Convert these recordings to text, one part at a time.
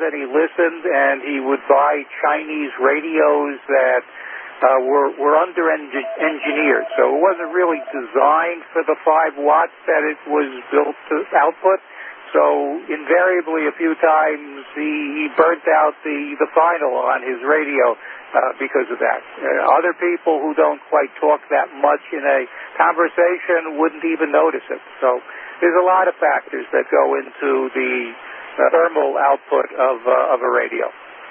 and he listened, and he would buy Chinese radios that were under-engineered. So it wasn't really designed for the 5 watts that it was built to output. So invariably, a few times, he burnt out the final on his radio because of that. Other people who don't quite talk that much in a conversation wouldn't even notice it. So there's a lot of factors that go into the thermal output of a radio.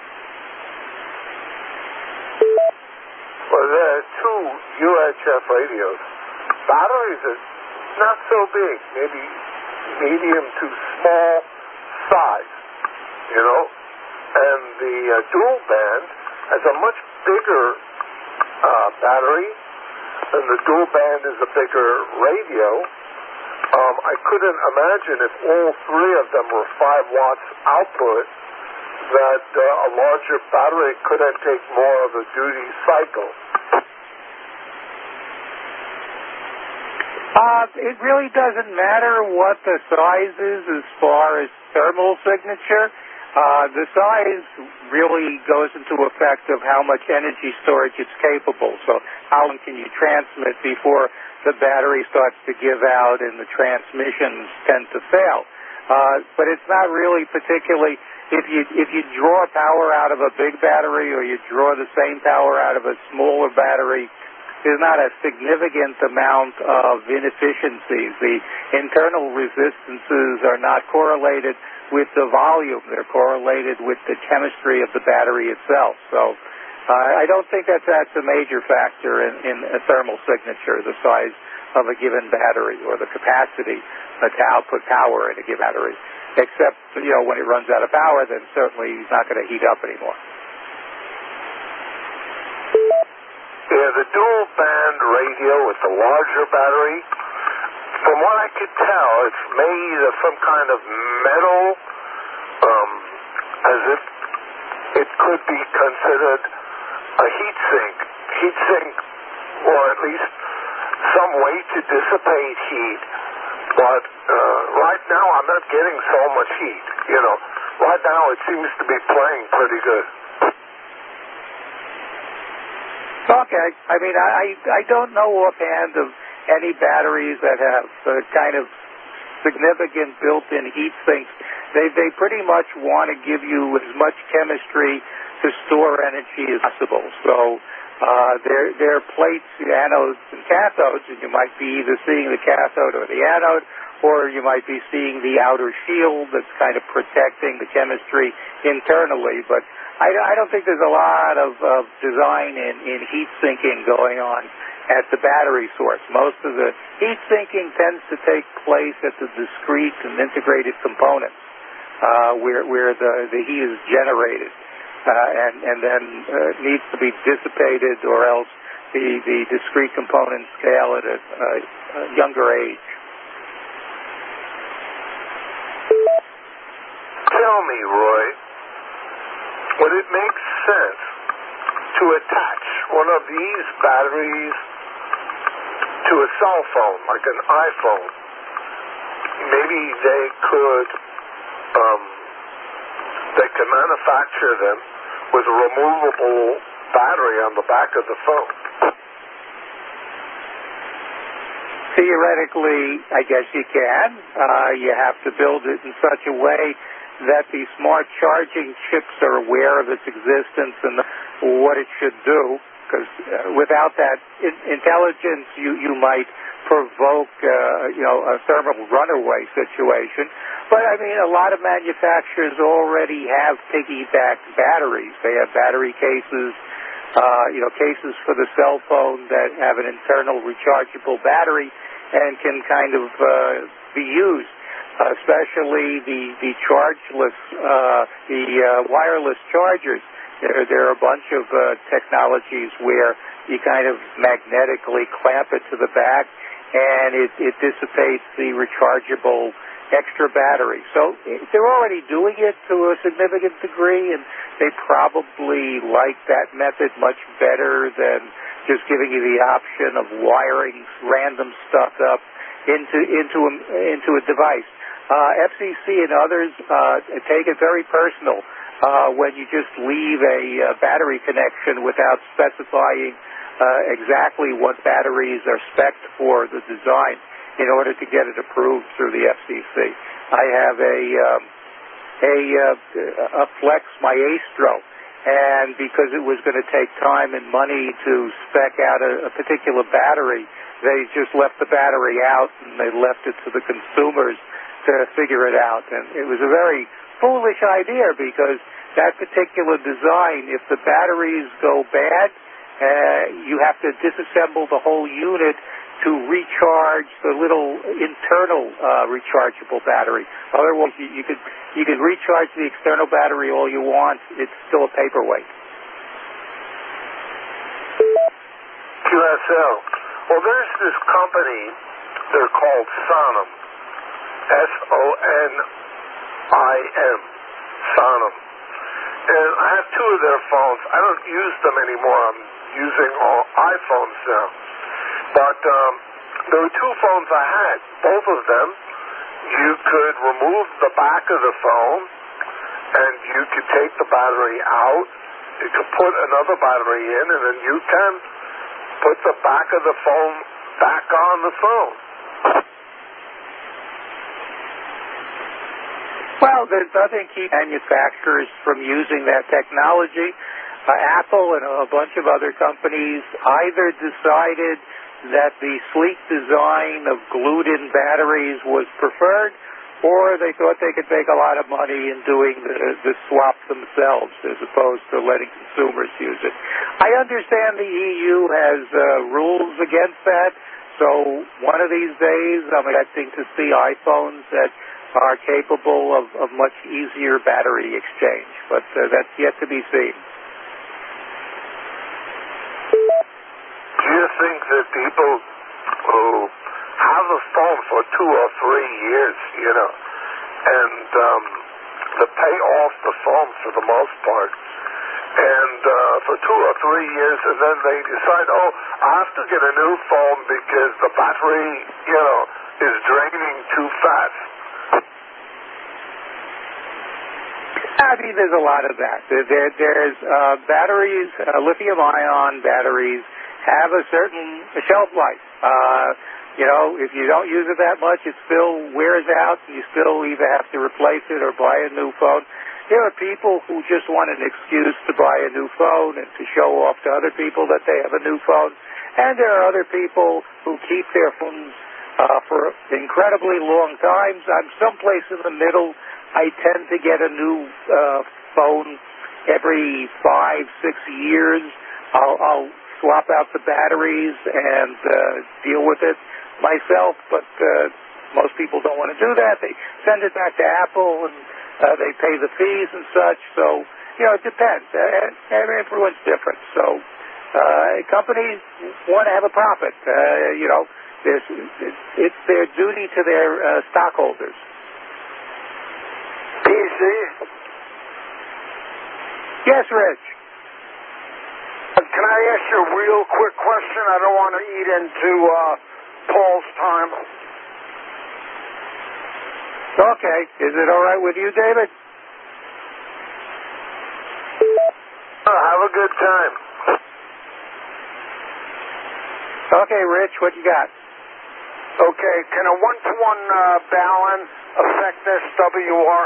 Well, there are 2 UHF radios. Batteries are not so big, maybe medium to small size, you know. And the dual band has a much bigger battery, and the dual band is a bigger radio. I couldn't imagine if all 3 of them were 5 watts output that a larger battery couldn't take more of a duty cycle. It really doesn't matter what the size is as far as thermal signature. The size really goes into effect of how much energy storage it's capable. So how long can you transmit before the battery starts to give out and the transmissions tend to fail. But it's not really particularly, if you draw power out of a big battery or you draw the same power out of a smaller battery, there's not a significant amount of inefficiencies. The internal resistances are not correlated with the volume. They're correlated with the chemistry of the battery itself. So I don't think that's a major factor in a thermal signature, the size of a given battery or the capacity to output power in a given battery. Except, when it runs out of power, then certainly it's not going to heat up anymore. Yeah, the dual band radio with the larger battery, from what I could tell, it's made of some kind of metal, as if it could be considered a heat sink, or at least some way to dissipate heat. But right now I'm not getting so much heat. Right now it seems to be playing pretty good. Okay. I mean, I don't know offhand of any batteries that have kind of significant built-in heat sinks. They pretty much want to give you as much chemistry to store energy as possible. So they're plates, anodes, and cathodes, and you might be either seeing the cathode or the anode, or you might be seeing the outer shield that's kind of protecting the chemistry internally. But I don't think there's a lot of design in heat sinking going on at the battery source. Most of the heat sinking tends to take place at the discrete and integrated components where the heat is generated and then needs to be dissipated, or else the discrete components scale at a younger age. Tell me, Roy, would it make sense to attach one of these batteries to a cell phone, like an iPhone? Maybe they can manufacture them with a removable battery on the back of the phone. Theoretically, I guess you can. You have to build it in such a way that the smart charging chips are aware of its existence and what it should do, because without that intelligence, you might provoke a thermal runaway situation. But I mean, a lot of manufacturers already have piggyback batteries. They have battery cases, cases for the cell phone that have an internal rechargeable battery and can kind of be used. Especially the chargeless, wireless chargers. There are a bunch of technologies where you kind of magnetically clamp it to the back, and it dissipates the rechargeable extra battery. So they're already doing it to a significant degree, and they probably like that method much better than just giving you the option of wiring random stuff up into a device. FCC and others take it very personal when you just leave a battery connection without specifying exactly what batteries are spec'd for the design in order to get it approved through the FCC. I have a Flex Maestro, and because it was going to take time and money to spec out a particular battery, they just left the battery out and they left it to the consumers to figure it out. And it was a very foolish idea because that particular design, if the batteries go bad, you have to disassemble the whole unit to recharge the little internal rechargeable battery. Otherwise, you could recharge the external battery all you want. It's still a paperweight. QSL. Well, there's this company. They're called Sonim. SONIM. Sonim. And I have two of their phones. I don't use them anymore. I'm using all iPhones now. But there were two phones I had. Both of them, you could remove the back of the phone, and you could take the battery out. You could put another battery in, and then you can put the back of the phone back on the phone. Well, there's nothing keeping manufacturers from using that technology. Apple and a bunch of other companies either decided that the sleek design of glued-in batteries was preferred, or they thought they could make a lot of money in doing the swap themselves as opposed to letting consumers use it. I understand the EU has rules against that, so one of these days I'm expecting to see iPhones that are capable of much easier battery exchange, but that's yet to be seen. Do you think that people who have a phone for 2 or 3 years, and they pay off the phone for the most part, and for 2 or 3 years, and then they decide, I have to get a new phone because the battery, is draining too fast? I mean, there's a lot of that. There's batteries, lithium-ion batteries, have a certain shelf life. If you don't use it that much, it still wears out, and you still either have to replace it or buy a new phone. There are people who just want an excuse to buy a new phone and to show off to other people that they have a new phone. And there are other people who keep their phones for incredibly long times. I'm someplace in the middle. I tend to get a new phone every 5-6 years. I'll swap out the batteries and deal with it myself, but most people don't want to do that. They send it back to Apple, and they pay the fees and such. So, it depends. Everyone's different. So, companies want to have a profit. It's their duty to their stockholders. PC? Yes, Rich. Can I ask you a real quick question? I don't want to eat into Paul's time. Okay. Is it all right with you, David? Have a good time. Okay, Rich, what you got? Okay, can a 1-to-1 balun affect SWR?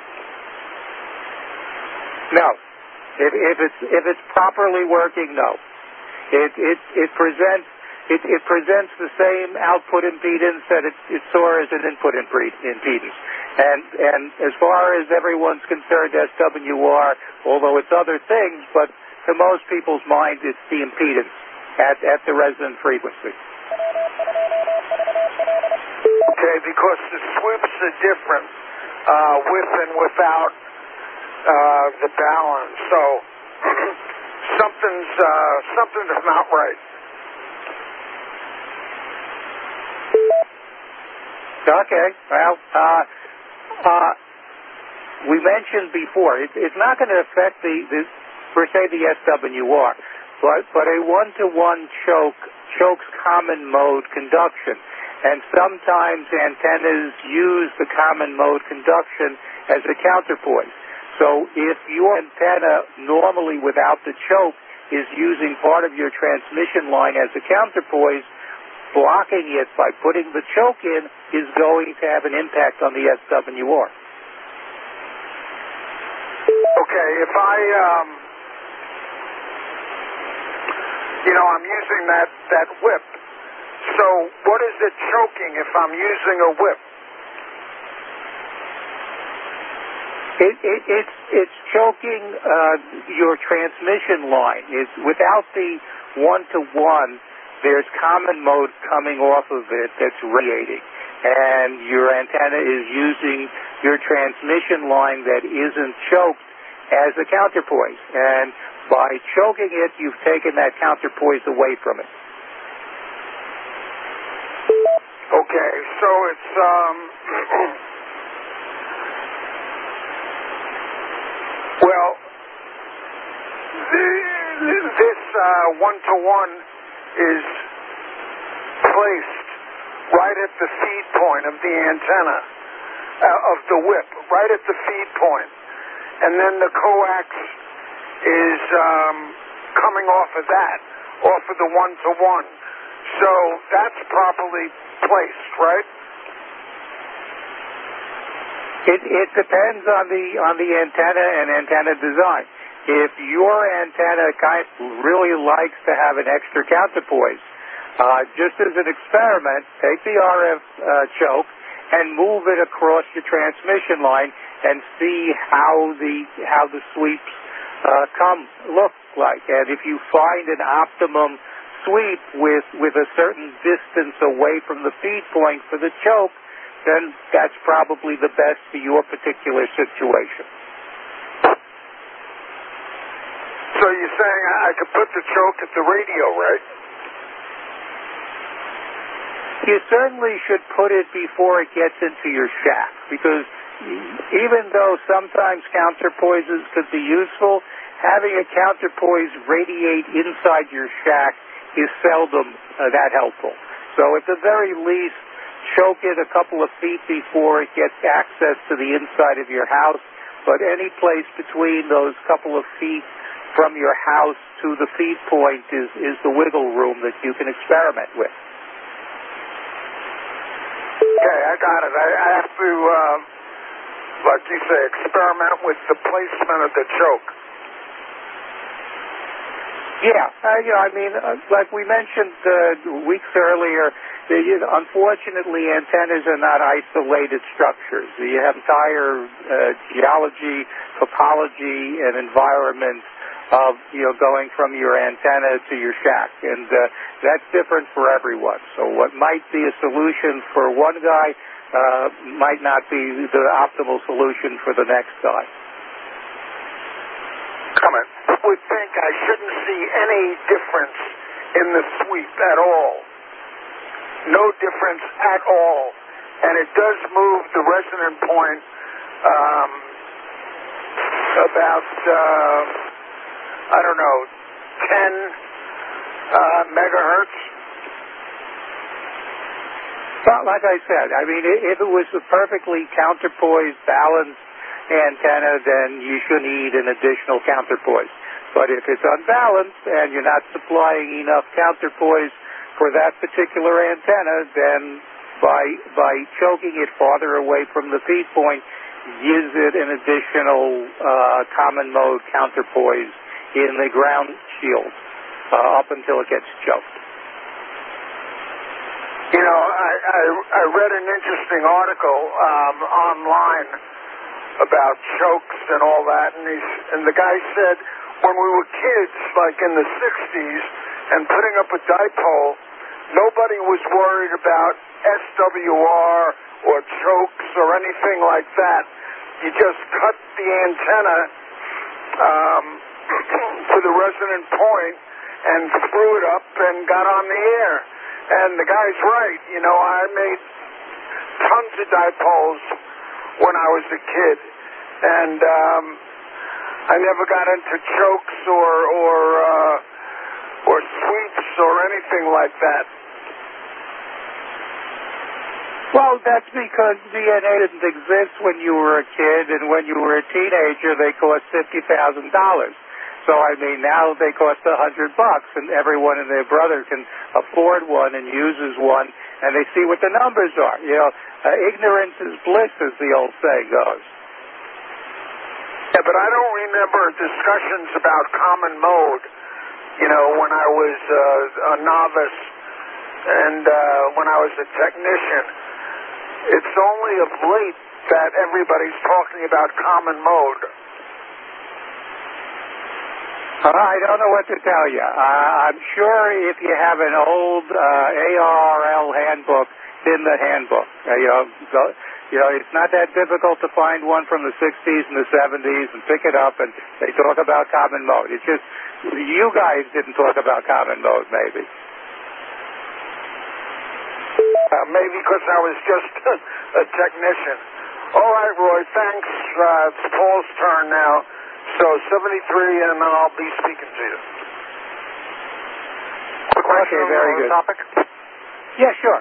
No. If it's properly working, no. It presents the same output impedance that it saw as an input impedance. And as far as everyone's concerned, SWR, although it's other things, but to most people's mind, it's the impedance at the resonant frequency. Okay, because the sweeps are different with and without the balun, so something is not right. Okay, well, we mentioned before, it's not going to affect per se the SWR, but a 1-to-1 chokes common mode conduction, and sometimes antennas use the common mode conduction as a counterpoint. So if your antenna normally without the choke is using part of your transmission line as a counterpoise, blocking it by putting the choke in is going to have an impact on the SWR. Okay, if I'm using that whip. So what is it choking if I'm using a whip? It's choking your transmission line. It's without the one-to-one. There's common mode coming off of it that's radiating, and your antenna is using your transmission line that isn't choked as a counterpoise. And by choking it, you've taken that counterpoise away from it. Okay, so it's well, this one-to-one is placed right at the feed point of the antenna, of the whip, right at the feed point. And then the coax is coming off of that, off of the one-to-one. So that's properly placed, right? It depends on the antenna and antenna design. If your antenna really likes to have an extra counterpoise, just as an experiment, take the RF choke and move it across your transmission line and see how the sweeps look like. And if you find an optimum sweep with a certain distance away from the feed point for the choke, then that's probably the best for your particular situation. So you're saying I could put the choke at the radio, right? You certainly should put it before it gets into your shack, because even though sometimes counterpoises could be useful, having a counterpoise radiate inside your shack is seldom that helpful. So at the very least, choke it a couple of feet before it gets access to the inside of your house, but any place between those couple of feet from your house to the feed point is the wiggle room that you can experiment with. Okay, I got it. I have to, like you say, experiment with the placement of the choke. Yeah, like we mentioned weeks earlier, unfortunately, antennas are not isolated structures. You have entire geology, topology, and environment of going from your antenna to your shack, and that's different for everyone. So what might be a solution for one guy might not be the optimal solution for the next guy. Comment. I would think I shouldn't see any difference in the sweep at all. No difference at all. And it does move the resonant point about, 10 megahertz. But like I said, if it was a perfectly counterpoised, balanced antenna, then you shouldn't need an additional counterpoise. But if it's unbalanced and you're not supplying enough counterpoise for that particular antenna, then by choking it farther away from the feed point, gives it an additional common mode counterpoise in the ground shield up until it gets choked. I read an interesting article online about chokes and all that, and the guy said when we were kids, like in the 60s, and putting up a dipole, nobody was worried about SWR or chokes or anything like that. You just cut the antenna to the resonant point and threw it up and got on the air. And the guy's right. I made tons of dipoles when I was a kid, and I never got into chokes or sweeps or anything like that. Well, that's because DNA didn't exist when you were a kid, and when you were a teenager, they cost $50,000. So, I mean, now they cost $100, and everyone and their brother can afford one and uses one, and they see what the numbers are. You know, ignorance is bliss, as the old saying goes. Yeah, but I don't remember discussions about common mode, you know, when I was a novice and when I was a technician. It's only of late that everybody's talking about common mode. I don't know what to tell you. I'm sure if you have an old ARRL handbook, in the handbook. It's not that difficult to find one from the 60s and the 70s and pick it up, and they talk about common mode. It's just you guys didn't talk about common mode, maybe. Maybe because I was just a technician. All right, Roy, thanks. It's Paul's turn now. So 73, and I'll be speaking to you. Quick question okay, very good. Topic? Yeah, sure.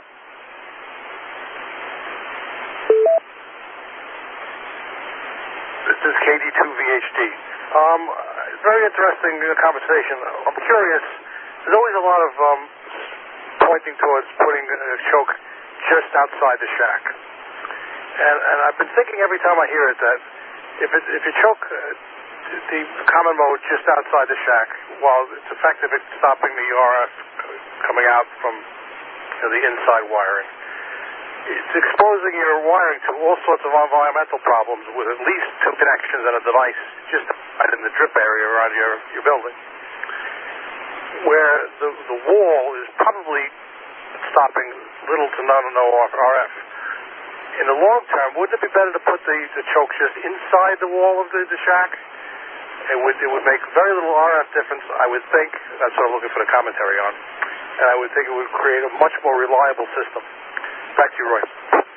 This is KD2VHD. Very interesting conversation. I'm curious. There's always a lot of pointing towards putting a choke just outside the shack. And I've been thinking every time I hear it that if you choke the common mode just outside the shack, while it's effective at stopping the RF coming out from the inside wiring, it's exposing your wiring to all sorts of environmental problems with at least two connections and a device just right in the drip area around your building, where the wall is probably stopping little to none of no RF. In the long term, wouldn't it be better to put the choke just inside the wall of the shack? It would make very little RF difference, I would think. That's what I'm looking for the commentary on. And I would think it would create a much more reliable system. Back to you, Roy.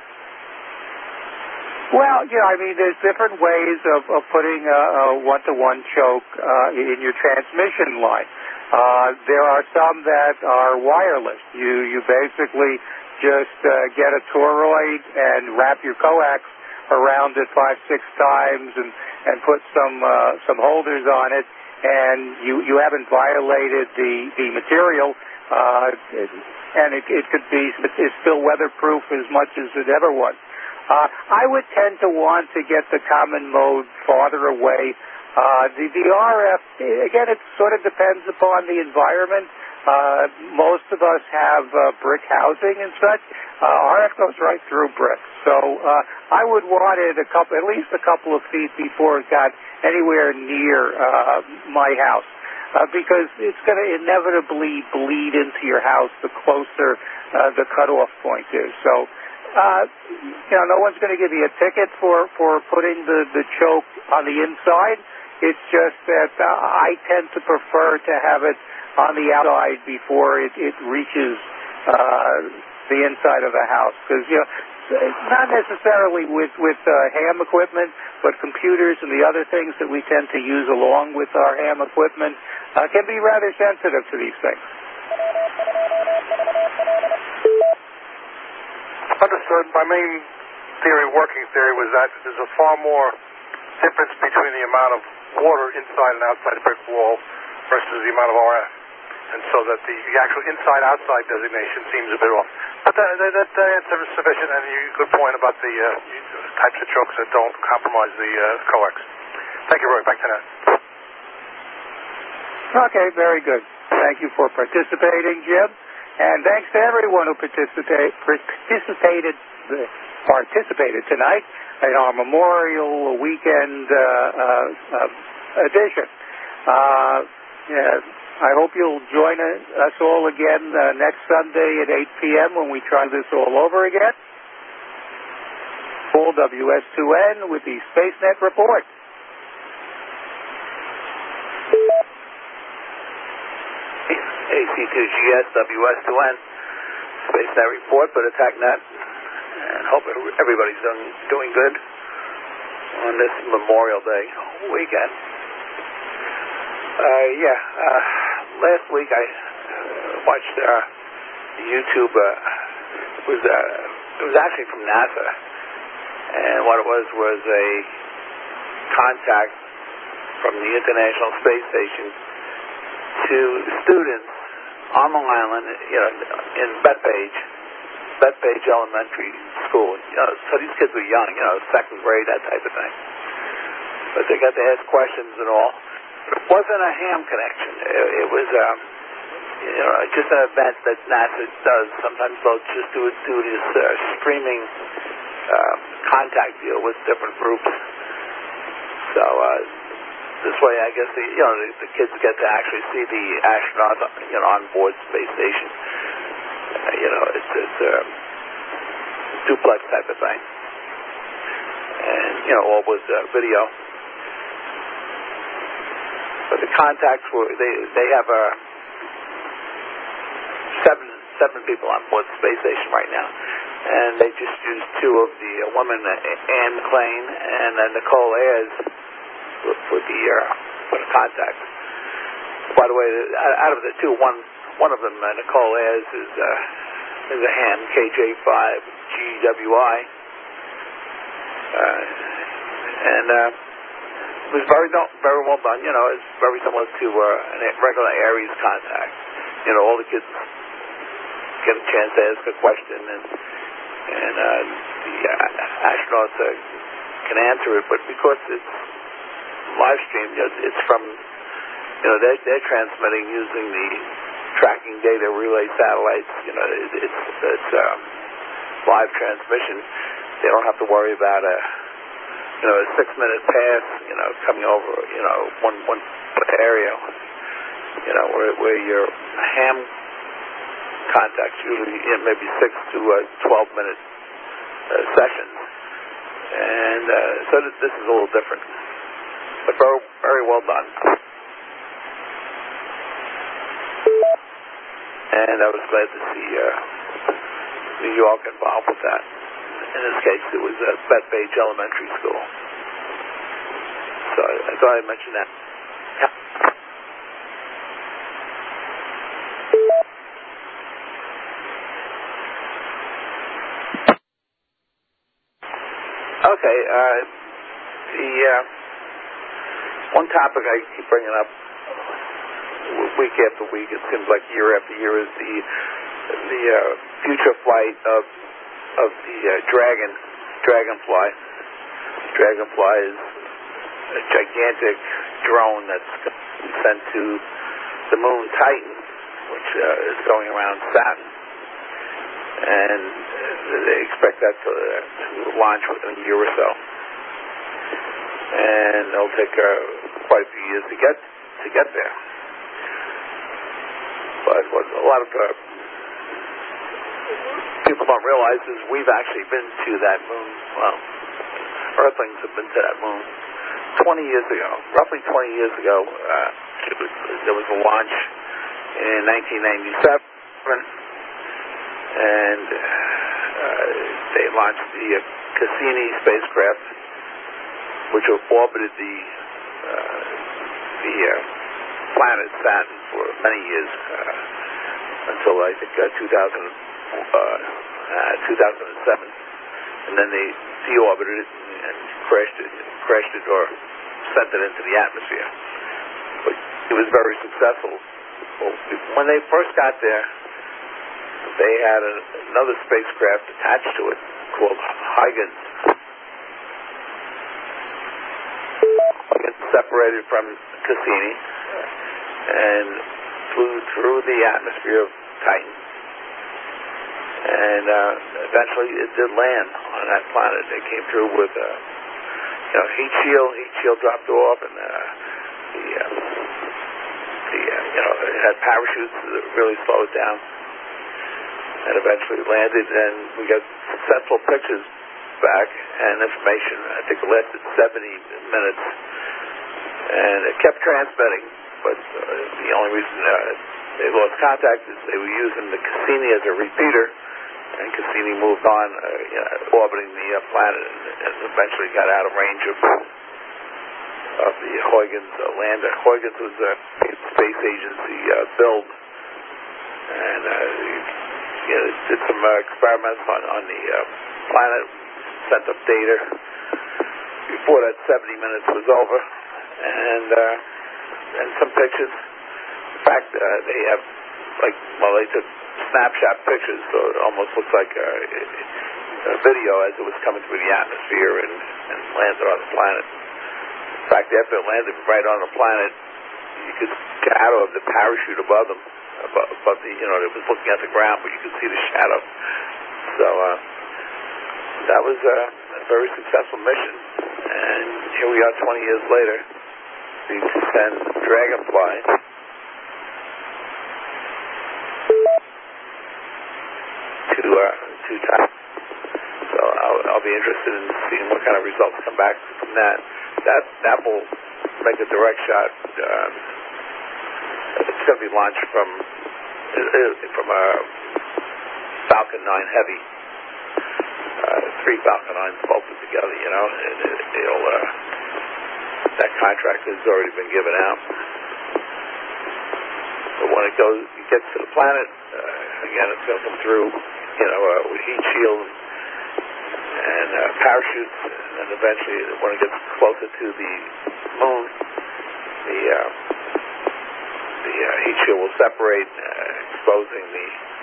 Well, there's different ways of putting a one-to-one choke in your transmission line. There are some that are wireless. You basically just get a toroid and wrap your coax around it 5-6 times and put some holders on it, and you haven't violated the material, and it could be it's still weatherproof as much as it ever was. I would tend to want to get the common mode farther away. The RF, again, it sort of depends upon the environment. Most of us have brick housing and such. RF goes right through bricks. So I would want it at least a couple of feet before it got anywhere near my house. Because it's going to inevitably bleed into your house the closer the cutoff point is. So, no one's going to give you a ticket for putting the choke on the inside. It's just that I tend to prefer to have it on the outside before it reaches the inside of the house. Because, not necessarily with ham equipment, but computers and the other things that we tend to use along with our ham equipment can be rather sensitive to these things. Understood. My main working theory, was that there's a far more difference between the amount of water inside and outside a brick wall versus the amount of RF. And so that the actual inside-outside designation seems a bit off. But that answer is sufficient, and good point about the types of chokes that don't compromise the coax. Thank you, Roy. Back to that. Okay, very good. Thank you for participating, Jim. And thanks to everyone who participated tonight in our Memorial Weekend edition. I hope you'll join us all again next Sunday at 8 p.m. when we try this all over again. Paul WS2N with the SpaceNet Report. AC2GS WS2N SpaceNet Report, but AttackNet, and hope everybody's doing good on this Memorial Day weekend. Last week I watched YouTube was it was actually from NASA, and what it was a contact from the International Space Station to students on Long Island, in Bethpage Elementary School. So these kids were young, second grade, that type of thing. But they got to ask questions and all. It wasn't a ham connection. It was, just an event that NASA does. Sometimes they'll just do this streaming contact deal with different groups. So this way, I guess the kids get to actually see the astronauts, on board space station. It's a duplex type of thing, and all with video. But the contacts were they have seven people on board the space station right now, and they just used two of the women, Anne McLean and Nicole Ayers, for the contact. By the way, out of the two, one of them, Nicole Ayers, is a ham, KJ5GWI, and it was very well done. It's very similar to a regular Aries contact. All the kids get a chance to ask a question, and the astronauts can answer it. But because it's live streamed, it's from they're transmitting using the tracking data relay satellites. It's live transmission. They don't have to worry about a 6-minute pass, coming over, one area, where your ham contacts usually maybe 6 to 12-minute sessions, and so this is a little different, but very, very well done. And I was glad to see New York involved with that. In this case, it was Bethpage Elementary School. So I thought I'd mention that. Yeah. Okay, the one topic I keep bringing up week after week, it seems like year after year, is the future flight of the Dragonfly. Dragonfly is a gigantic drone that's sent to the moon Titan, which is going around Saturn, and they expect that to launch within a year or so, and it'll take quite a few years to get there. But what a lot of people don't realize is we've actually been to that moon. Well, Earthlings have been to that moon 20 years ago. Roughly 20 years ago, there was a launch in 1997, and they launched the Cassini spacecraft, which orbited the planet Saturn for many years, until I think 2007, and then they deorbited it and crashed it or sent it into the atmosphere. But it was very successful. When they first got there, they had another spacecraft attached to it called Huygens. Huygens separated from Cassini and flew through the atmosphere of Titan, and eventually it did land on that planet. They came through with heat shield dropped off, and it had parachutes that really slowed it down, and eventually landed, and we got successful pictures back and information. I think it lasted 70 minutes, and it kept transmitting, but the only reason they lost contact is they were using the Cassini as a repeater, and Cassini moved on, orbiting the planet, and eventually got out of range of the Huygens lander. Huygens was a space agency build, and did some experiments on the planet, sent up data before that 70 minutes was over, and some pictures. In fact, they have they took snapshot pictures, so it almost looks like a video as it was coming through the atmosphere and landed on the planet. In fact, after it landed right on the planet, you could shadow of the parachute above them, above the, it was looking at the ground, but you could see the shadow. So that was a very successful mission, and here we are 20 years later. We send Dragonfly to time. So I'll be interested in seeing what kind of results come back from that. That will make a direct shot. It's going to be launched from a Falcon 9 Heavy, 3 Falcon 9s bolted together. And that contract has already been given out. But when it gets to the planet, again, it's going to come through, with heat shield and parachutes, and then eventually, when it gets closer to the moon, the heat shield will separate, exposing the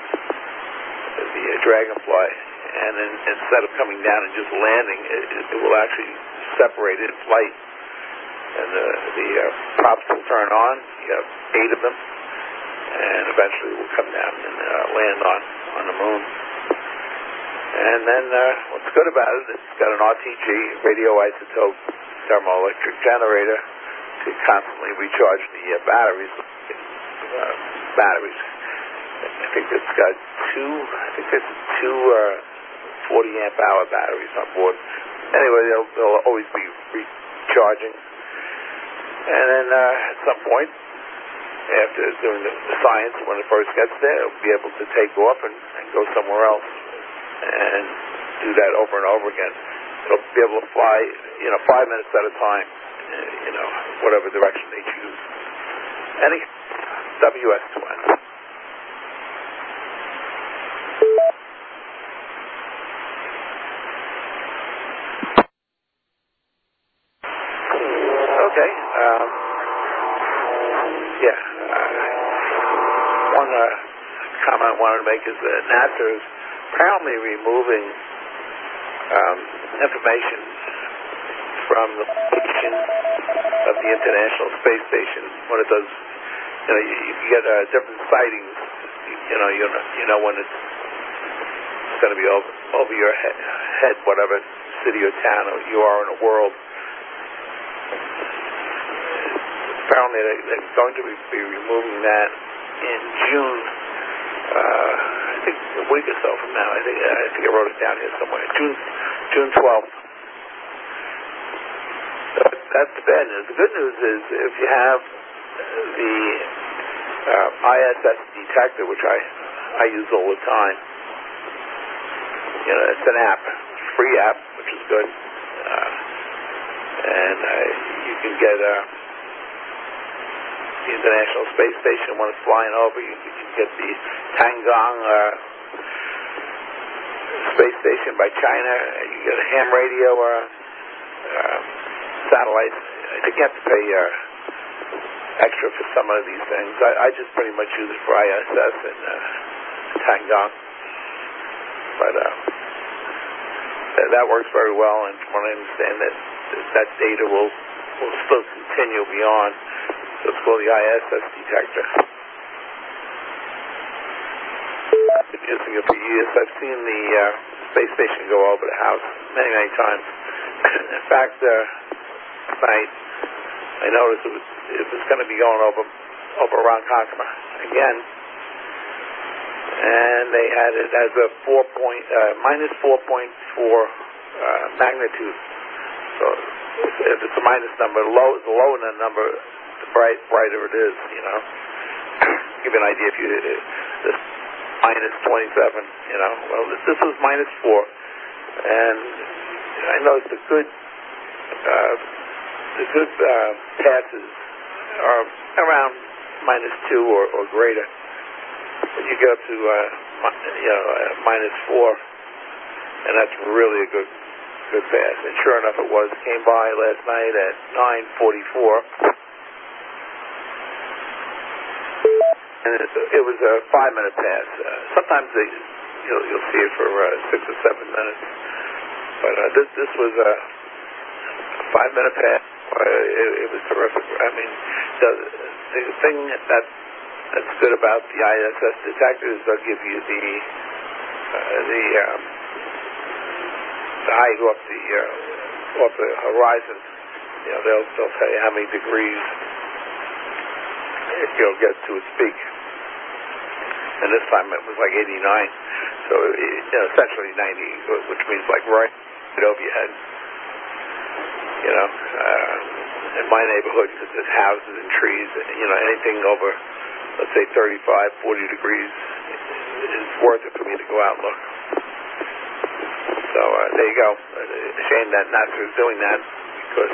Dragonfly, and then instead of coming down and just landing, it will actually separate in flight, and the props will turn on. You have 8 of them, and eventually it will come down and land on the moon. And then what's good about it, it's got an RTG, radioisotope thermoelectric generator, to constantly recharge the batteries. I think it's got there's two 40 amp hour batteries on board. Anyway, they'll always be recharging. And then at some point, after doing the science, when it first gets there, it'll be able to take off and go somewhere else and do that over and over again. It'll be able to fly, 5 minutes at a time, whatever direction they choose. Any WS-20. Okay. One comment I wanted to make is that NASA is apparently removing information from the location of the International Space Station when it does. You get different sightings. You know when it's going to be over your head, whatever city or town you are in the world. Apparently, they're going to be removing that in June. I think a week or so from now. I think I wrote it down here somewhere. June 12th. That's the bad news. The good news is if you have the ISS detector, which I use all the time. It's an app, free app, which is good, and you can get the International Space Station when it's flying over. You can get the Tiangong Space Station by China. You get a ham radio or satellite. I think you have to pay extra for some of these things. I just pretty much use it for ISS and Tiangong. But that works very well, and from what I understand, that data will still continue beyond. So it's called the ISS detector. I've been using it for years. I've seen the space station go over the house many, many times. In fact, tonight I noticed it was going to be going over Ronkonkoma again, and they had it as a minus 4.4 magnitude. So if it's a minus number, the lower the number, the brighter it is. Give you an idea. If this minus 27, well, this was minus 4, and I noticed the good passes are around minus 2 or greater. When you go up to -4, and that's really a good pass. And sure enough, it was. Came by last night at 9:44, and it was a 5-minute pass. Sometimes you'll see it for 6 or 7 minutes, but this was a 5-minute pass. It was terrific. I mean, the thing that's good about the ISS detectors, they'll give you the height off the horizon. They'll tell you how many degrees you'll get to its peak. And this time it was like 89, so essentially 90, which means like right over your head. In my neighborhood, because there's houses and trees, anything over, let's say 35, 40 degrees, is worth it for me to go out and look. So there you go. A shame that NASA is doing that, because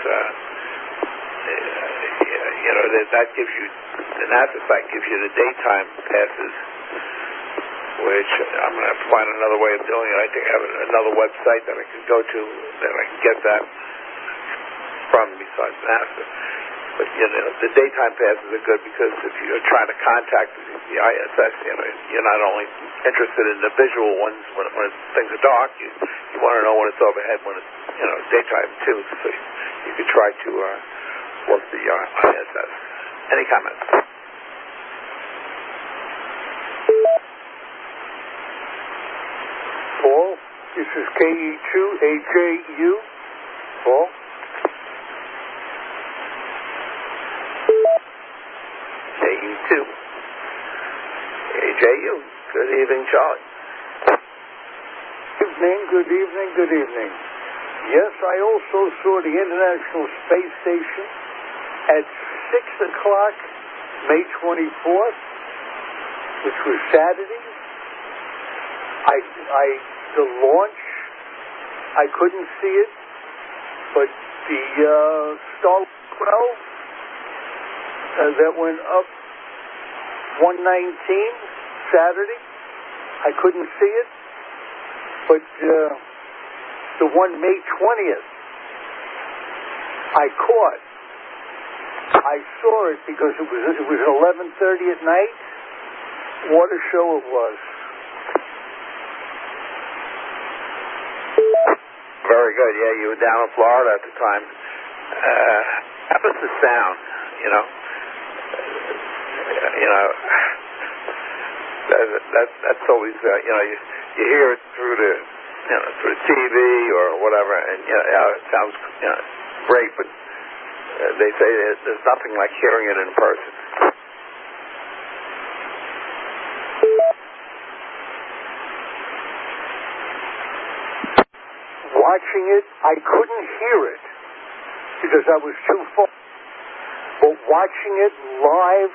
that gives you, the NASA site gives you the daytime passes, which I'm going to have to find another way of doing it. I think I have another website that I can go to that I can get that from besides NASA. But the daytime passes are good, because if you're trying to contact the ISS, you're not only interested in the visual ones when things are dark, you want to know when it's overhead, when it's daytime too, so you can try to work the ISS. Any comments? Paul, this is KE2AJU. Paul? KE2 AJU. Good evening, Charlie. Good evening. Yes, I also saw the International Space Station at 6 o'clock, May 24th, which was Saturday. The launch, I couldn't see it, but the Starlink 12 that went up 119 Saturday, I couldn't see it, but the one May 20th, I caught. I saw it because it was at 11:30 at night. What a show it was. Very good. Yeah, you were down in Florida at the time. How was the sound? That's always you hear it through the TV or whatever, and it sounds great, but they say there's nothing like hearing it in person. Watching it, I couldn't hear it because I was too far. But watching it live,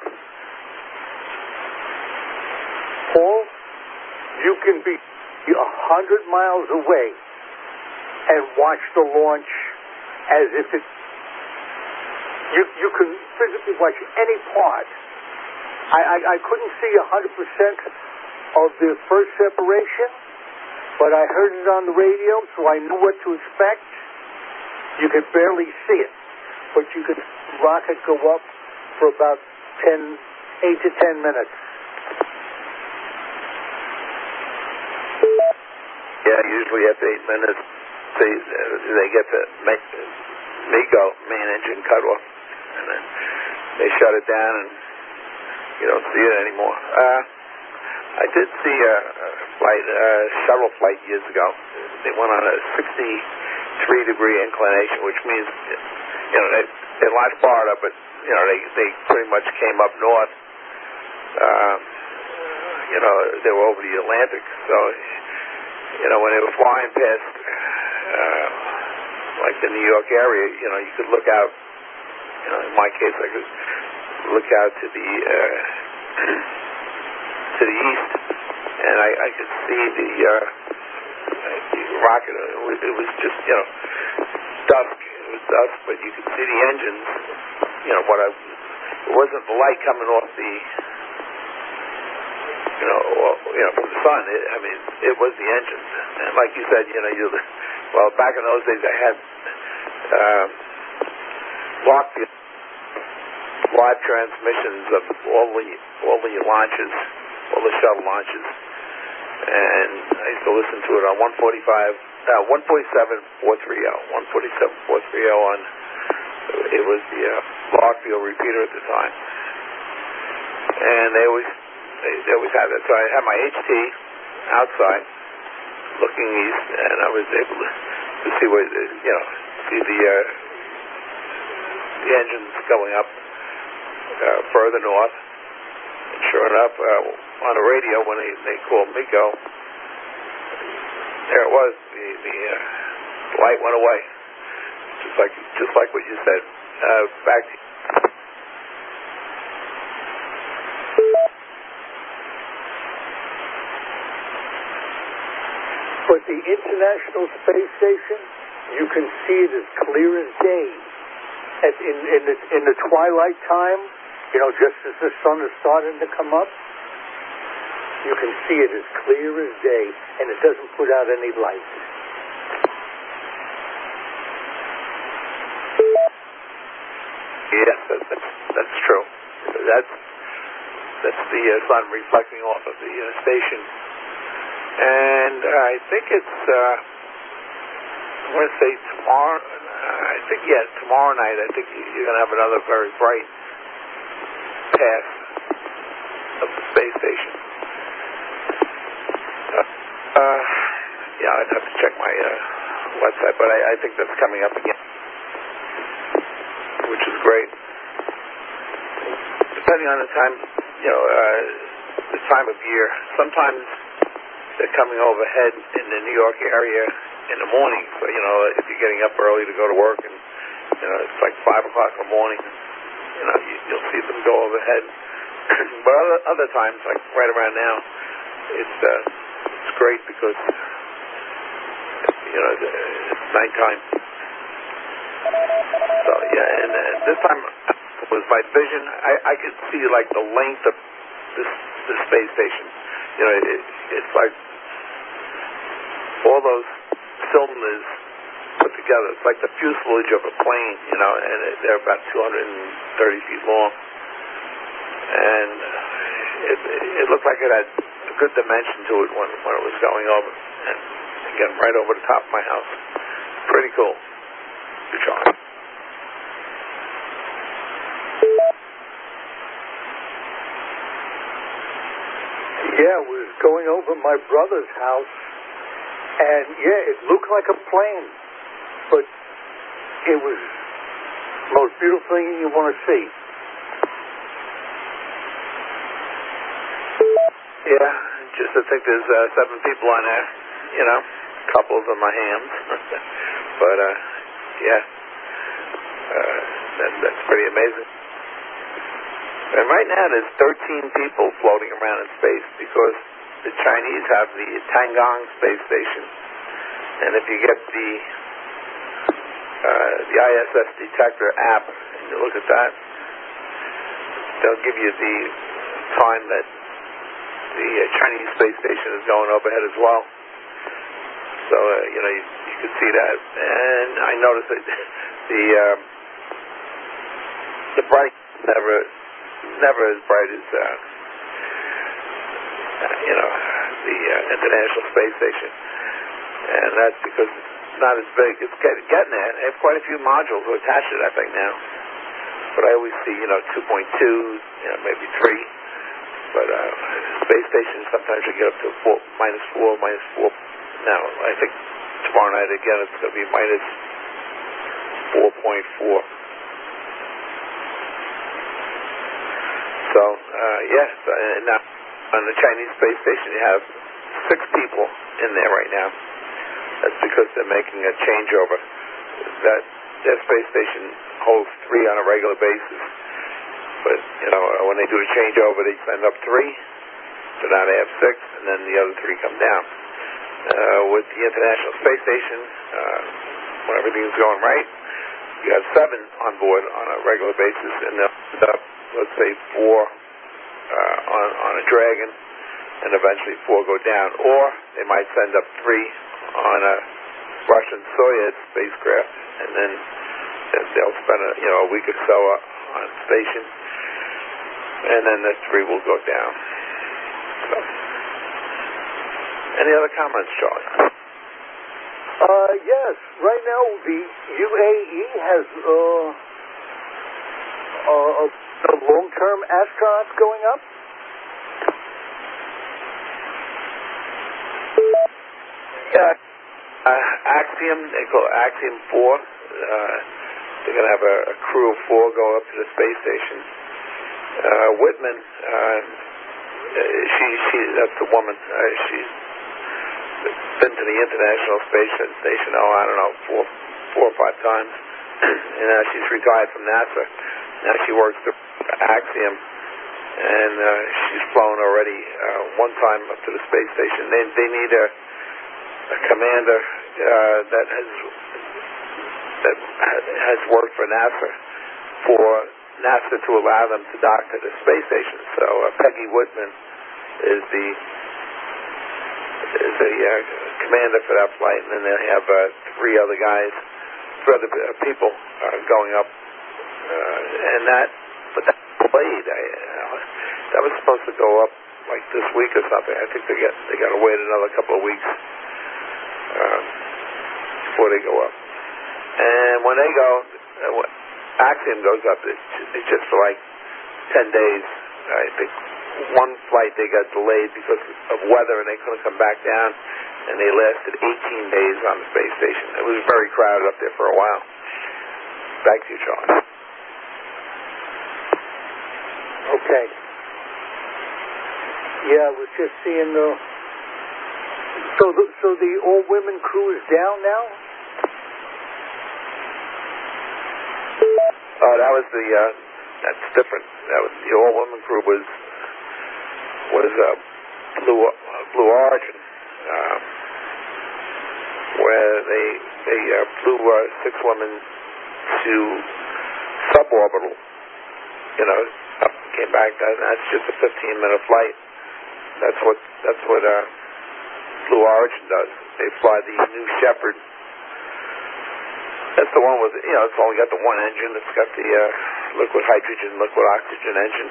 Paul, you can be 100 miles away and watch the launch as if it. You can physically watch any part. I couldn't see 100% of the first separation, but I heard it on the radio, so I knew what to expect. You could barely see it, but you could rocket go up for about 8 to 10 minutes. Yeah, usually after 8 minutes, they get the MECO, main engine cut off, and then they shut it down, and you don't see it anymore. I did see a flight, shuttle flight years ago. They went on a 63-degree inclination, which means, they launched Florida, but, they pretty much came up north. They were over the Atlantic. So, when they were flying past, like the New York area, you could look out, in my case, I could look out to the east, and I could see the rocket. It was just, dusk. It was dusk, but you could see the engines. It wasn't the light coming off the from the sun. It was the engines. And like you said, well, back in those days, I had live transmissions of all the launches, all the shuttle launches, and I used to listen to it on 147.430 on. It was the Larkfield repeater at the time, and they always had that. So I had my HT outside, looking east, and I was able to see where see the engines going up further north. And sure enough, on the radio when they called MECO, there it was. The light went away, just like what you said. Back to But the International Space Station, you can see it as clear as day. In the twilight time, just as the sun is starting to come up, you can see it as clear as day, and it doesn't put out any light. Yes, that's true. That's the sun reflecting off of the station. And I think it's, I want to say tomorrow, tomorrow night, I think you're going to have another very bright pass of the space station. I'd have to check my website, but I think that's coming up again, which is great. Depending on the time, the time of year, sometimes they're coming overhead in the New York area in the morning. So, if you're getting up early to go to work and, it's like 5 o'clock in the morning, you'll see them go overhead. But other times, like right around now, it's great because, it's nighttime. So, yeah, and this time was my vision. I could see, like, the length of the space station. It's like all those cylinders put together. It's like the fuselage of a plane, and they're about 230 feet long. And it looked like it had a good dimension to it when it was going over. And again, right over the top of my house. Pretty cool. Good job. Yeah, it was going over my brother's house, and it looked like a plane, but it was the most beautiful thing you want to see. Yeah, just to think there's 7 people on there, couples of my hams, but that's pretty amazing. And right now there's 13 people floating around in space because the Chinese have the Tiangong space station. And if you get the ISS detector app and you look at that, they'll give you the time that the Chinese space station is going overhead as well. So, you can see that. And I noticed that the bright never as bright as the International Space Station, and that's because it's not as big. It's getting there. They have quite a few modules attached to that thing now, but I always see 2.2, maybe 3. But space stations sometimes you get up to -4. Now I think tomorrow night again it's going to be -4.4. So, now on the Chinese space station you have 6 people in there right now. That's because they're making a changeover. Their space station holds 3 on a regular basis. But, when they do a changeover, they send up 3. So now they have 6, and then the other 3 come down. With the International Space Station, when everything's going right, you have 7 on board on a regular basis, and they'll end up, let's say, 4 on a Dragon, and eventually 4 go down. Or they might send up 3 on a Russian Soyuz spacecraft, and then they'll spend a week or so on station, and then the 3 will go down. So, any other comments, Charlie? Yes. Right now, the UAE has the long-term astronauts going up. Axiom, they call it Axiom 4. They're going to have a crew of 4 go up to the space station. Whitman, that's the woman. She's been to the International Space Station, I don't know, 4 or 5 times. And she's retired from NASA. Now she works for Axiom, and she's flown already 1 time up to the space station. They need a commander that has worked for NASA to allow them to dock to the space station. So Peggy Whitman is the commander for that flight, and then they have 3 other people going up, but that delayed. That was supposed to go up like this week or something. I think they got to wait another couple of weeks before they go up. And when they go, Axiom goes up. It's just for like 10 days. I think one flight they got delayed because of weather, and they couldn't come back down, and they lasted 18 days on the space station. It was very crowded up there for a while. Back to you, Charlie. Okay. Yeah, I was just seeing the... So the all-women crew is down now? That was that's different. That was the all-women crew was Blue Origin, where they flew 6 women to suborbital, up and came back. That's just a 15-minute flight. That's what Blue Origin does. They fly the New Shepard. That's the one with, it's only got the 1 engine. It's got the liquid hydrogen, liquid oxygen engine,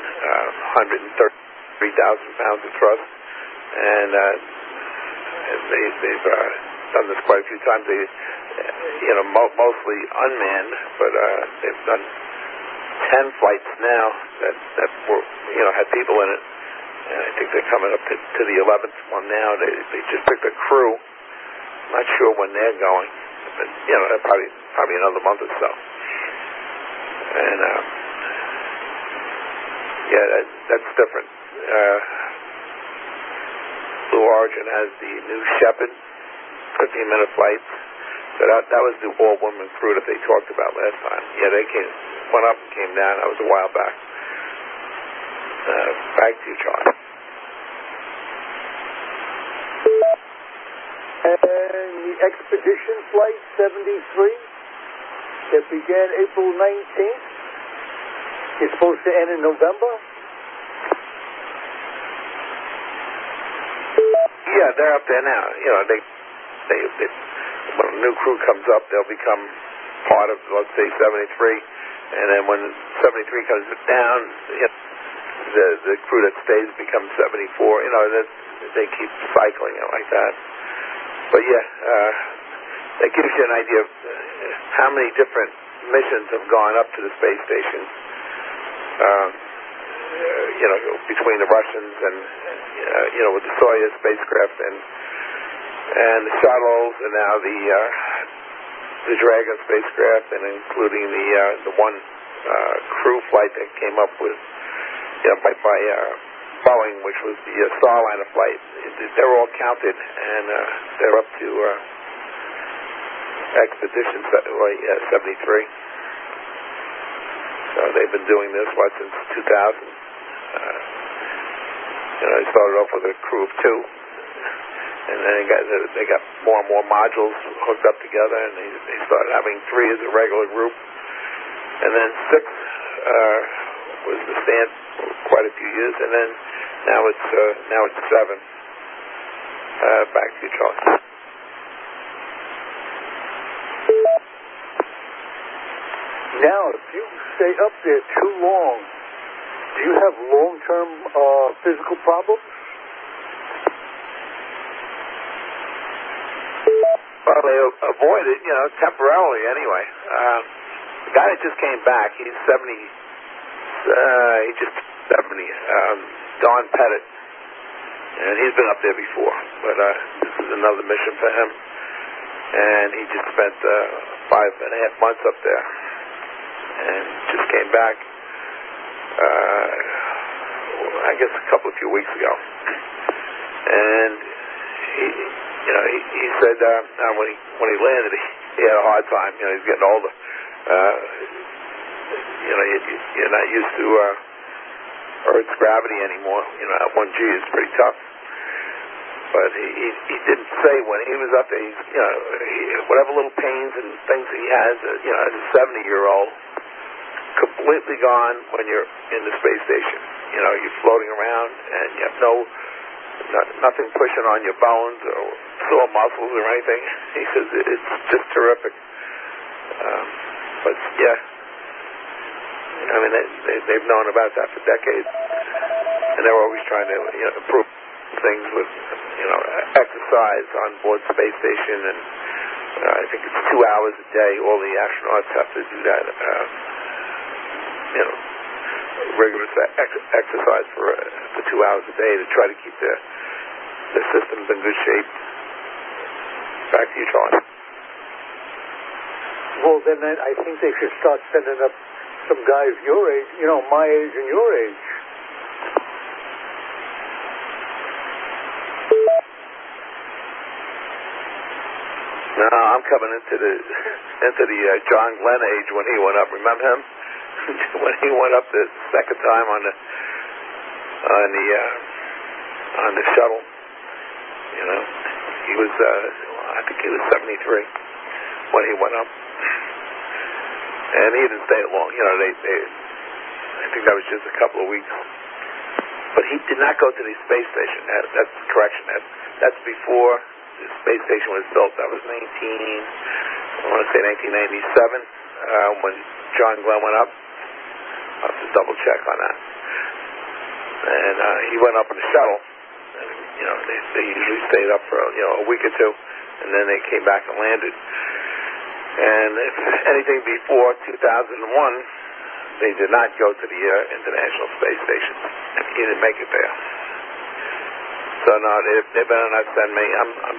133,000 pounds of thrust. And they've done this quite a few times. They, mostly unmanned, but they've done 10 flights now that were, had people in it. And I think they're coming up to the 11th one now. They just picked a crew. I'm not sure when they're going. But, probably another month or so. And, that's different. Blue Origin has the New Shepard, 15-minute flights. So that was the all-woman crew that they talked about last time. Yeah, they went up and came down. That was a while back. Back to you, Charlie. And the Expedition Flight 73 that began April 19th is supposed to end in November? Yeah, they're up there now. They when a new crew comes up, they'll become part of, let's say, 73, and then when 73 comes down, the crew that stays becomes 74. They keep cycling it like that. But that gives you an idea of how many different missions have gone up to the space station. Between the Russians and with the Soyuz spacecraft and the shuttles, and now the Dragon spacecraft, and including the one crew flight that came up with by Boeing, which was the Starliner flight. They're all counted, and they're up to Expedition 73. So they've been doing this since 2000. They started off with a crew of 2, and then they got more and more modules hooked up together, and they started having 3 as a regular group, and then 6 was the stand for quite a few years, and then Now it's 7. Back to you, Charlie. Now, if you stay up there too long, do you have long-term physical problems? Well, they avoid it, temporarily anyway. The guy that just came back, he's 70. He just 70. Don Pettit, and he's been up there before, but this is another mission for him. And he just spent 5.5 months up there, and just came back. I guess a few weeks ago, and he said when he landed, he had a hard time. He's getting older. You're not used to Earth's gravity anymore. At 1G is pretty tough. But he didn't say when he was up there. Whatever little pains and things he has, as a 70-year-old, completely gone when you're in the space station. You're floating around and you have nothing pushing on your bones or sore muscles or anything. He says it's just terrific. But yeah, they've known about that for decades, and they're always trying to improve things with exercise on board space station, and I think it's 2 hours a day. All the astronauts have to do that. Rigorous exercise for 2 hours a day to try to keep their systems in good shape. Back to you, Charlie. Well, then I think they should start sending up some guys your age, my age and your age. No, I'm coming into the John Glenn age when he went up. Remember him? When he went up the second time on the shuttle, he was I think he was 73 when he went up, and he didn't stay long. I think that was just a couple of weeks, but he did not go to the space station. That's the correction. That's before the space station was built. That was 1997 when John Glenn went up. I'll have to double check on that. And he went up in the shuttle, and they usually stayed up for a week or two, and then they came back and landed. And if anything before 2001, they did not go to the International Space Station. He didn't make it there. So no, they've been on that send me. I'm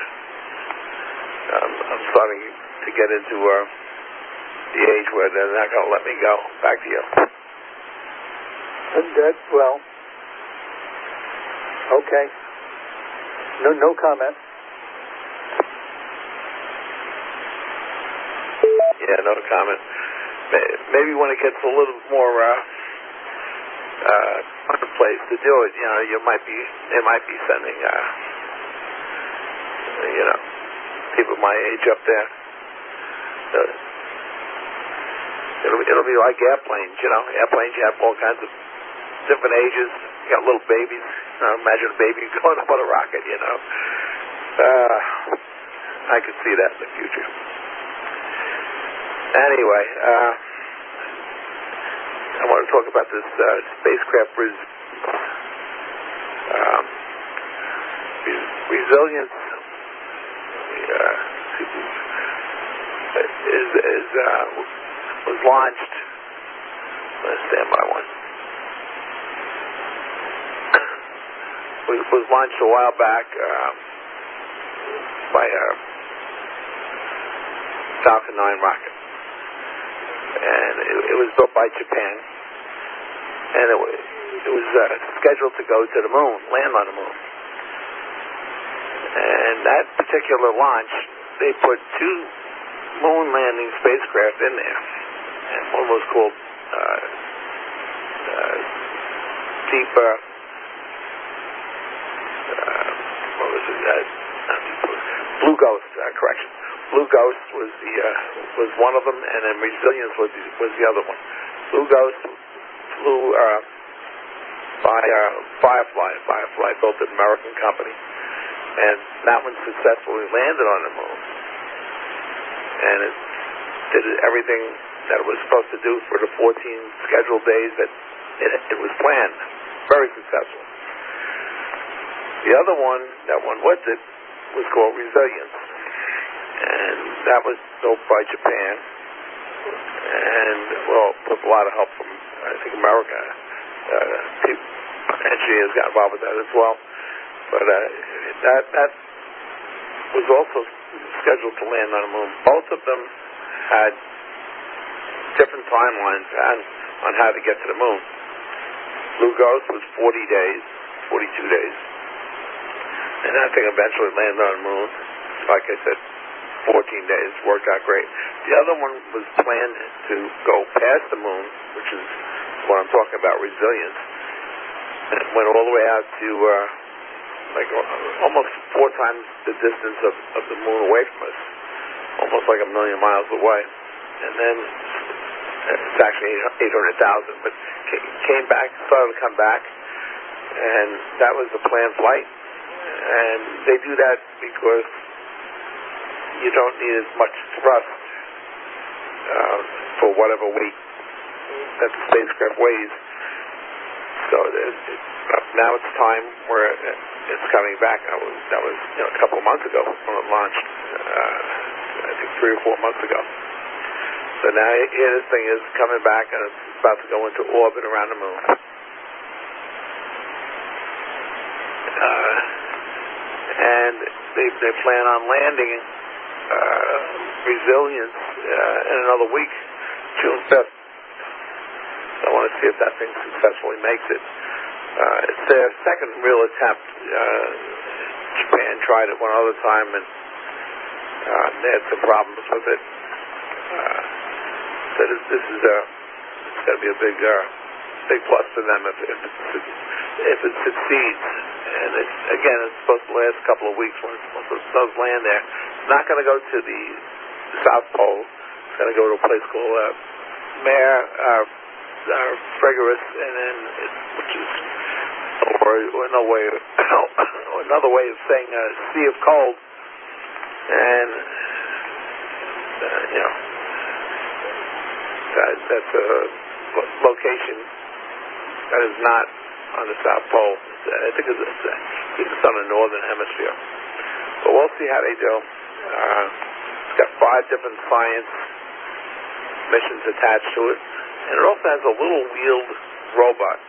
starting to get into the age where they're not going to let me go. Back to you. Well, okay. No comment. Yeah, no comment. Maybe when it gets a little more place to do it, they might be sending people my age up there. It'll be like airplanes, Airplanes, you have all kinds of different ages. You got little babies. Imagine a baby going up on a rocket, I could see that in the future. Anyway, I want to talk about this spacecraft resilience. Was launched. Let's stand by one. Was launched a while back by a Falcon 9 rocket, and it was built by Japan, and it was scheduled to go to the moon, land on the moon. And that particular launch, they put 2 moon landing spacecraft in there, and one was called Blue Ghost. Correction. Blue Ghost was one of them, and then Resilience was the other one. Blue Ghost flew by by Firefly. Firefly built an American company, and that one successfully landed on the moon. And it did everything that it was supposed to do for the 14 scheduled days that it was planned. Very successful. The other one that went with it was called Resilience, and that was built by Japan, and with a lot of help from, I think, America. Engineers got involved with that as well. But that was also scheduled to land on the moon. Both of them had different timelines on how to get to the moon. Blue Ghost was 40 days, 42 days. And that thing eventually landed on the moon. Like I said, 14 days, worked out great. The other one was planned to go past the moon, which is what I'm talking about, Resilience. And it went all the way out to almost 4 times the distance of the moon away from us, almost like 1 million miles away. And then it's actually 800,000, but came back, started to come back, and that was the planned flight. And they do that because you don't need as much thrust for whatever weight that the spacecraft weighs. So now it's time where it's coming back. That was a couple of months ago when it launched. I think 3 or 4 months ago. So now here this thing is coming back, and it's about to go into orbit around the moon. And they plan on landing Resilience in another week, June 5th. So I want to see if that thing successfully makes it. It's their second real attempt. Japan tried it one other time, and they had some problems with it. So this is it's going to be a big plus for them if it succeeds. And it's supposed to last a couple of weeks once it does land there. It's not going to go to the South Pole. It's going to go to a place called Mare Frigoris, and then which is another way of saying Sea of Cold. And that's a location that is not on the South Pole. I think it's on the northern hemisphere. But we'll see how they do. It's got 5 different science missions attached to it, and it also has a little wheeled robot,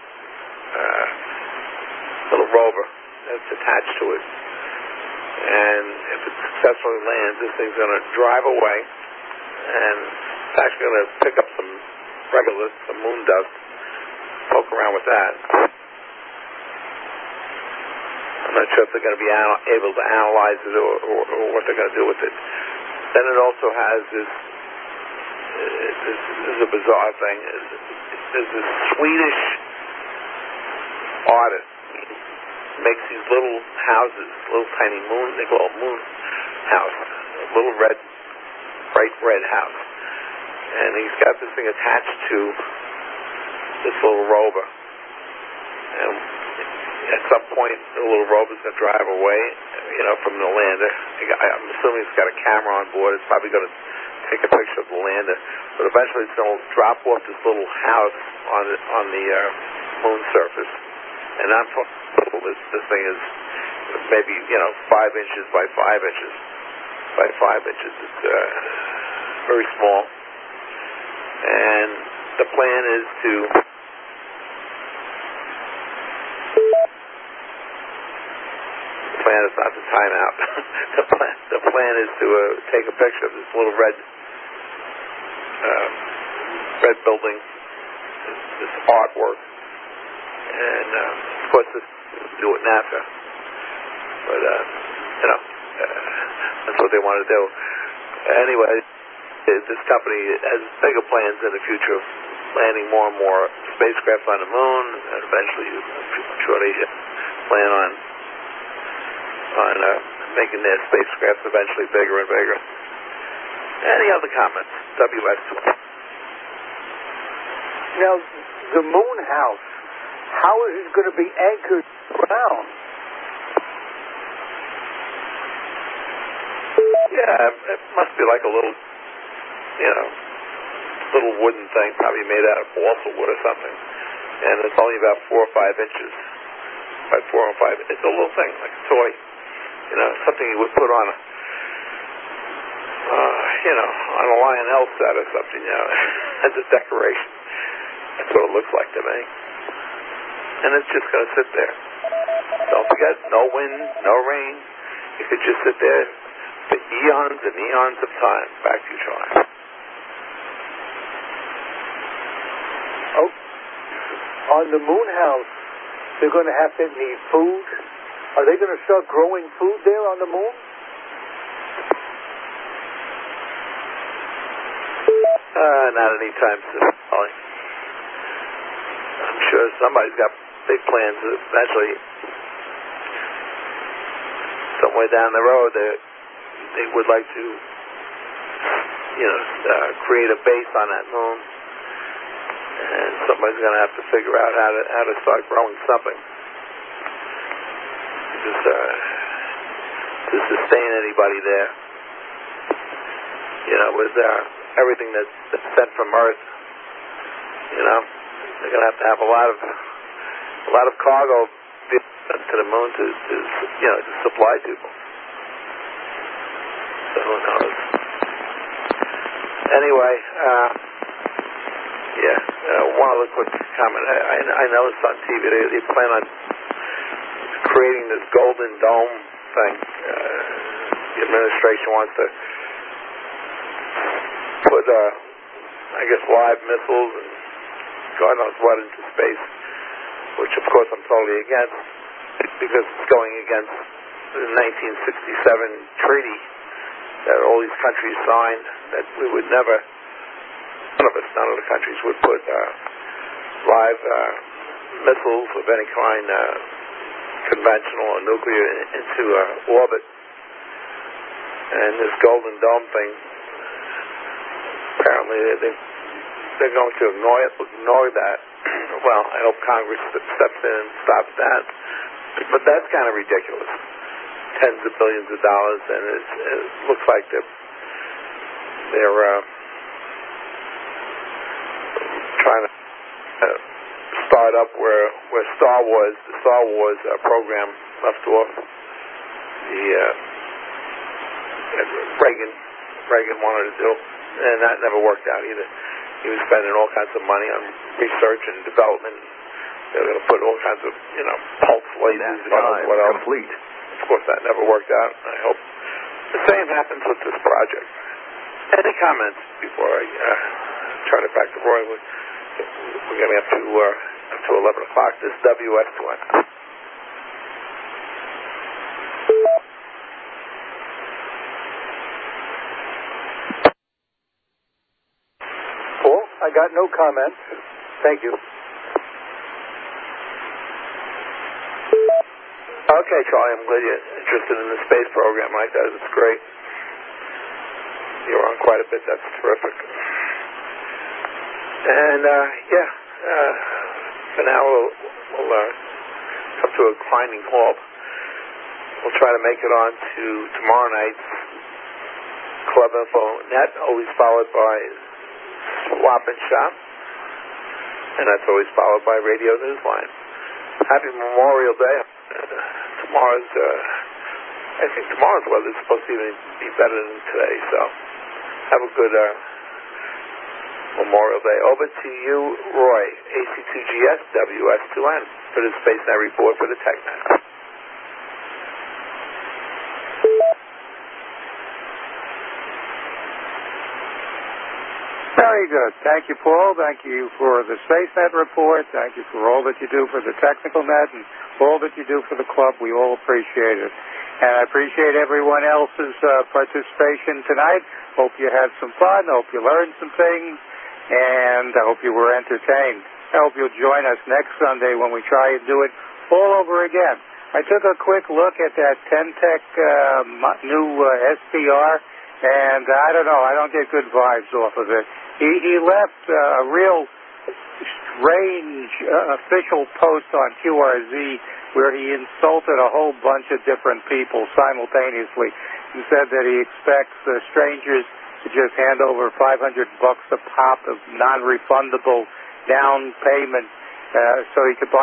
little rover that's attached to it. And if it successfully lands, this thing's going to drive away, and it's actually going to pick up some moon dust, poke around with that. I'm not sure if they're going to be able to analyze it or what they're going to do with it. Then it also has this is a bizarre thing. There's this Swedish artist makes these little houses, little tiny moon, they call it moon house, a little bright red house. And he's got this thing attached to this little rover. And at some point, the little rover's going to drive away, from the lander. I'm assuming it's got a camera on board. It's probably going to take a picture of the lander. But eventually it's going to drop off this little house on the moon surface. And I'm talking, this thing is maybe, 5 inches by 5 inches. By 5 inches. It's very small. And the plan is to is not to time out. The plan is to take a picture of this little red building, this artwork, and of course this do at NASA. But that's what they want to do. Anyway, this company has bigger plans in the future of landing more and more spacecraft on the moon, and eventually, I'm sure they plan on making their spacecraft eventually bigger and bigger. Any other comments? WS2. Now, the moon house, how is it going to be anchored ground? Yeah, it must be like a little, little wooden thing, probably made out of balsa wood or something. And it's only about 4 or 5 inches by 4 or 5. It's a little thing, like a toy. Something you would put on a, on a Lionel set or something, as a decoration. That's what it looks like to me. And it's just going to sit there. Don't forget, no wind, no rain. It could just sit there for eons and eons of time. Back to you, Charlie. Oh, on the moon house, they're going to have to need food. Are they going to start growing food there on the moon? Not anytime soon, Charlie. I'm sure somebody's got big plans eventually. Somewhere down the road, they would like to, create a base on that moon, and somebody's going to have to figure out how to start growing something to sustain anybody there. With everything that's sent from Earth, they're going to have a lot of cargo to the moon to supply people. So who knows? Anyway, one other quick comment. I noticed on TV they plan on creating this Golden Dome thing. The administration wants to put, live missiles and God knows what into space, which of course I'm totally against, because it's going against the 1967 treaty that all these countries signed, that we would never, none of the countries would put live missiles of any kind, conventional or nuclear, into orbit. And this Golden Dome thing, apparently they're going to ignore that. Well, I hope Congress steps in and stops that. But that's kind of ridiculous. Tens of billions of dollars, and it looks like they're trying to start up where the Star Wars program left off. Reagan wanted to do, and that never worked out either. He was spending all kinds of money on research and development. They were going to put all kinds of, pulse lasers and what else. Complete. Of course, that never worked out. I hope the same happens with this project. Any comments before I turn it back to Roy? We're getting up to 11 o'clock. This is WS2N. Paul, I got no comments. Thank you. Okay, Charlie, I'm glad you're interested in the space program like that. It's great. You're on quite a bit. That's terrific. And, for now, we'll come to a grinding halt. We'll try to make it on to tomorrow night's Club Info Net, always followed by Swap and Shop, and that's always followed by Radio Newsline. Happy Memorial Day. I think tomorrow's weather is supposed to even be better than today, so have a good Memorial Day. Over to you, Roy, AC2GS, WS2N, for the SpaceNet report for the TechNet. Very good. Thank you, Paul. Thank you for the SpaceNet report. Thank you for all that you do for the Technical Net and all that you do for the club. We all appreciate it. And I appreciate everyone else's participation tonight. Hope you had some fun. Hope you learned some things. And I hope you were entertained. I hope you'll join us next Sunday when we try and do it all over again. I took a quick look at that Ten-Tech new SPR, and I don't know. I don't get good vibes off of it. He left a real strange official post on QRZ where he insulted a whole bunch of different people simultaneously. He said that he expects strangers to just hand over $500 a pop of non-refundable down payment so he could buy